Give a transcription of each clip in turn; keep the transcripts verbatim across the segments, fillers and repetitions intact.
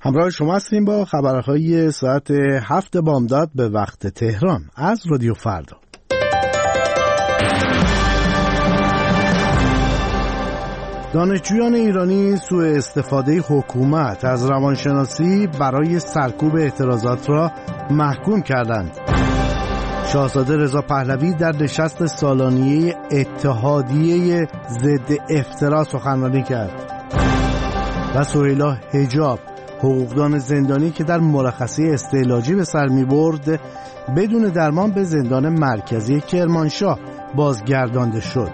همراه شما هستیم با خبرهای ساعت هفت بامداد به وقت تهران از رادیو فردا. دانشجویان ایرانی سوء استفاده حکومت از روانشناسی برای سرکوب اعتراضات را محکوم کردند. شاهزاده رضا پهلوی در نشست سالانیه اتحادیه ضد افترا سخنرانی کرد و سهیلا حجاب، حقوقدان زندانی که در مرخصی استعلاجی به سر می‌برد، بدون درمان به زندان مرکزی کرمانشاه بازگردانده شد.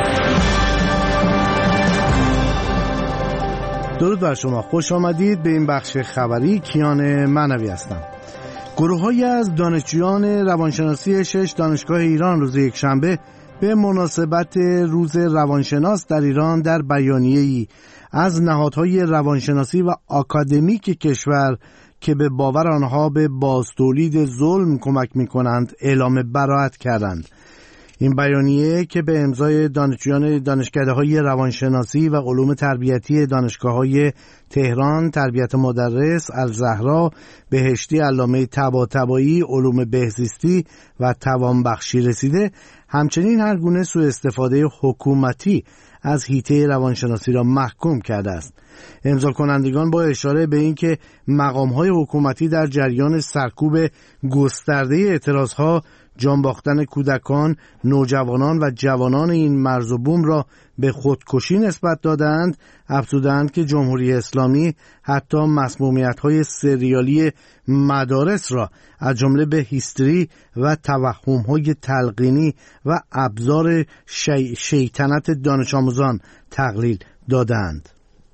درود بر شما، خوش آمدید به این بخش خبری. کیان معنوی هستم. گروه‌هایی از دانشجویان روانشناسی شش دانشگاه ایران روز یکشنبه به مناسبت روز روانشناس در ایران در بیانیه‌ای از نهادهای روانشناسی و آکادمیک کشور که به باور آنها به بازتولید ظلم کمک می‌کنند اعلام براءت کردند. این بیانیه که به امضای دانشجویان دانشکده‌های روانشناسی و علوم تربیتی دانشگاه‌های تهران، تربیت مدرس، الزهرا، بهشتی، علامه طباطبایی، علوم بهزیستی و توانبخشی رسیده، همچنین هر گونه سوء استفاده حکومتی از حیطه روانشناسی را محکوم کرده است. امضا کنندگان با اشاره به اینکه مقام‌های حکومتی در جریان سرکوب گسترده اعتراضها، جان باختن کودکان، نوجوانان و جوانان این مرز و بوم را به خودکشی نسبت دادند، افزودند که جمهوری اسلامی حتی مسمومیت‌های سریالی مدارس را از جمله به هیستری و توهم‌های تلقینی و ابزار شی... شیطنت دانش آموزان تقلیل دادند.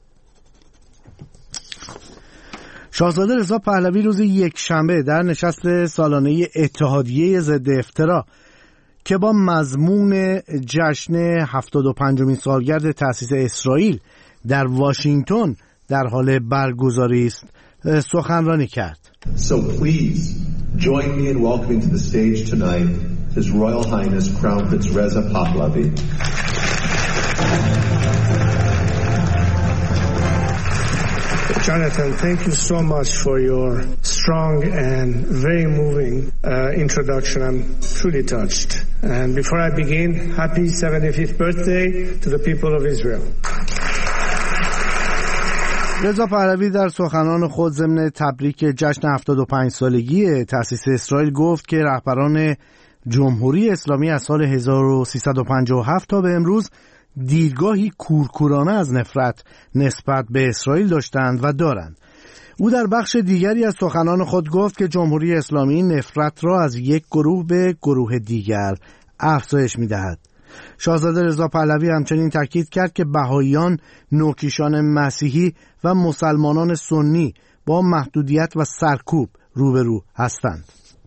شاهزاده رضا پهلوی روز یکشنبه در نشست سالانه اتحادیه ضد افترا که با مضمون جشن هفتاد و پنجمین سالگرد تأسیس اسرائیل در واشنگتن در حال برگزاری است سخنرانی کرد. So please join me in welcoming to the stage tonight His Royal Highness Crown Prince Reza Pahlavi. Jonathan, thank you so much for your strong and very moving uh, introduction. I'm truly touched. And before I begin, happy seventy-fifth birthday to the people of Israel. رضا پهلوی در سخنان خود ضمن تبریک جشن هفتاد و پنج سالگی تأسیس اسرائیل گفت که رهبران جمهوری اسلامی از سال هزار و سیصد و پنجاه و هفت تا به امروز دیدگاهی کورکورانه از نفرت نسبت به اسرائیل داشتند و دارند. او در بخش دیگری از سخنان خود گفت که جمهوری اسلامی نفرت را از یک گروه به گروه دیگر افزایش می‌دهد. شاهزاده رضا پهلوی همچنین تاکید کرد که بهائیان، نوکیشان مسیحی و مسلمانان سنی با محدودیت و سرکوب روبرو هستند.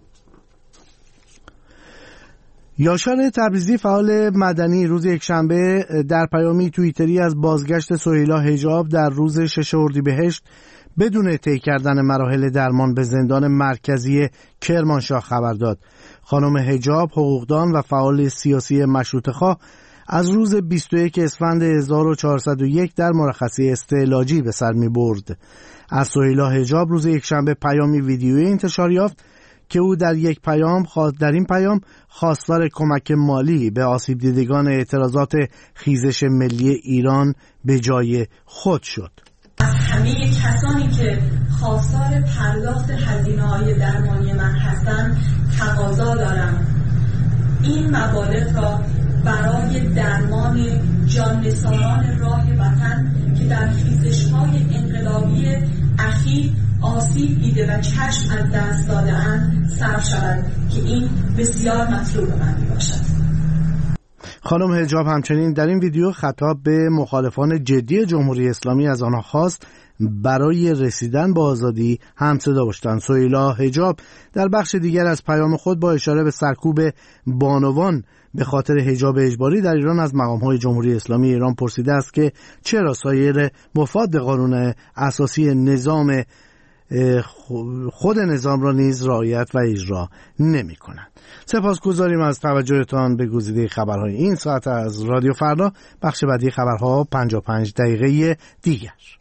یاشار تبریزی، فعال مدنی، روز یکشنبه در پیامی توییتری از بازگشت سهیلا حجاب در روز شش اردیبهشت بدون طی کردن مراحل درمان به زندان مرکزی کرمانشاه خبر داد. خانم حجاب، حقوقدان و فعال سیاسی مشروطه‌خواه، از روز بیست و یکم اسفند هزار و چهارصد و یک در مرخصی استعلاجی به سر می برد. از سهیلا حجاب روز یکشنبه پیامی ویدیویی انتشار یافت که او در یک پیام خواست در این پیام خواستار کمک مالی به آسیب دیدگان اعتراضات خیزش ملی ایران به جای خود شد. از همه کسانی که خواستار پرداخت هزینه‌های درمانی من هستند تقاضا دارم این مبالغ را برای درمان جان‌نثاران راه وطن که در خیزش‌های انقلابی اخیر آسیب دیده و چشم از دست داده اند صرف شود که این بسیار مطلوب من می باشد. خانم حجاب همچنین در این ویدیو خطاب به مخالفان جدی جمهوری اسلامی از آنها خواست برای رسیدن به آزادی همصدا باشند. سهیلا حجاب در بخش دیگر از پیام خود با اشاره به سرکوب بانوان به خاطر حجاب اجباری در ایران از مقام‌های جمهوری اسلامی ایران پرسیده است که چرا سایر مفاد قانون اساسی نظام خود نظام را نیز رعایت و اجرا نمی کنند. سپاسگزاریم از توجهتان به گزیده خبرهای این ساعت از رادیو فردا. بخش بعدی خبرها پنجاه و پنج دقیقه دیگر.